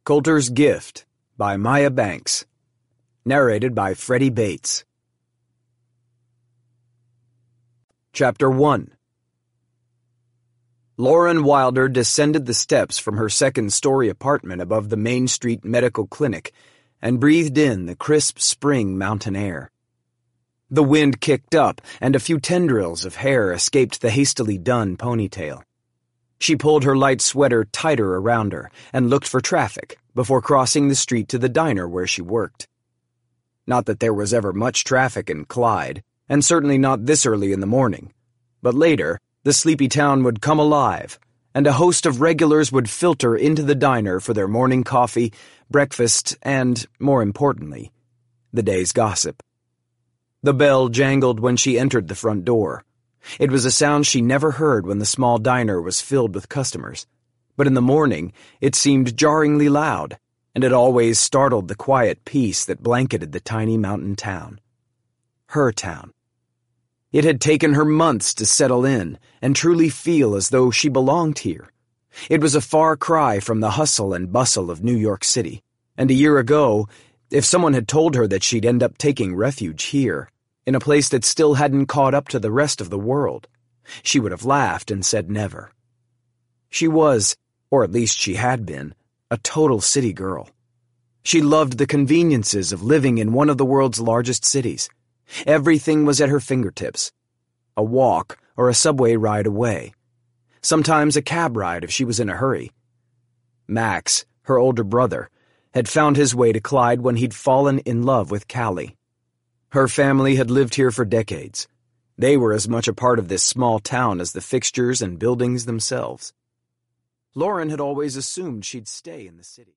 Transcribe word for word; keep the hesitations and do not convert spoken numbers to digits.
Coulter's Gift by Maya Banks. Narrated by Freddie Bates. Chapter one. Lauren Wilder descended the steps from her second-story apartment above the Main Street Medical Clinic and breathed in the crisp spring mountain air. The wind kicked up, and a few tendrils of hair escaped the hastily done ponytail. She pulled her light sweater tighter around her and looked for traffic before crossing the street to the diner where she worked. Not that there was ever much traffic in Clyde, and certainly not this early in the morning, but later, the sleepy town would come alive, and a host of regulars would filter into the diner for their morning coffee, breakfast, and, more importantly, the day's gossip. The bell jangled when she entered the front door. It was a sound she never heard when the small diner was filled with customers, but in the morning it seemed jarringly loud, and it always startled the quiet peace that blanketed the tiny mountain town. Her town. It had taken her months to settle in and truly feel as though she belonged here. It was a far cry from the hustle and bustle of New York City, and a year ago, if someone had told her that she'd end up taking refuge here, in a place that still hadn't caught up to the rest of the world, she would have laughed and said never. She was, or at least she had been, a total city girl. She loved the conveniences of living in one of the world's largest cities. Everything was at her fingertips. A walk or a subway ride away. Sometimes a cab ride if she was in a hurry. Max, her older brother, had found his way to Clyde when he'd fallen in love with Callie. Her family had lived here for decades. They were as much a part of this small town as the fixtures and buildings themselves. Lauren had always assumed she'd stay in the city.